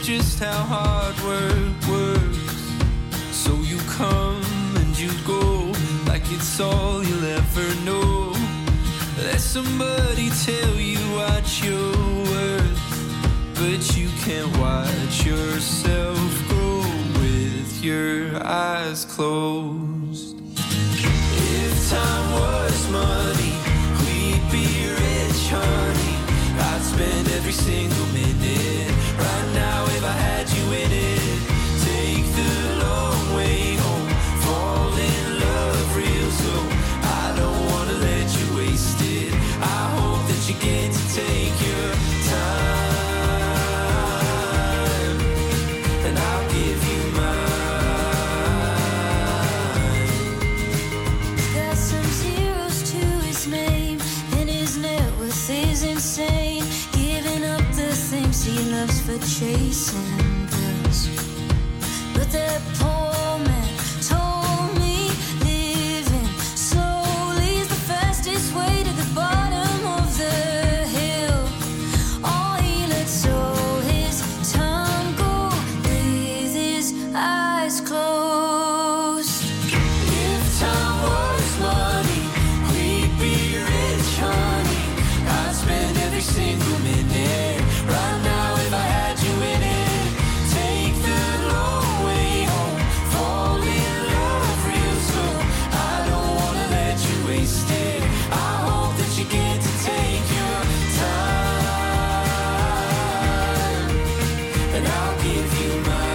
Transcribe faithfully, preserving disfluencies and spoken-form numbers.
just how hard work works. So you come and you go, like it's all you'll ever know. Let somebody tell you what you're worth, but you can't watch yourself grow with your eyes closed. If time was money, we'd be rich, honey. I'd spend every single minute right now if I had you in it. Take the long way home, fall in love real slow. I don't wanna let you waste it. I hope that you get to take your time, and I'll give you mine. He's got some zeros to his name, and his net worth is insane. Giving up the things he loves for chasing girls. But that poor man told me living slowly is the fastest way to the bottom of the hill. Oh, he lets all his time go with his eyes closed. If time was money, we'd be rich, honey. I'd spend every single minute right now if I had you in it. Take the long way home, fall in love real slow. I don't wanna let you waste it. I hope that you get to take your time, and I'll give you mine.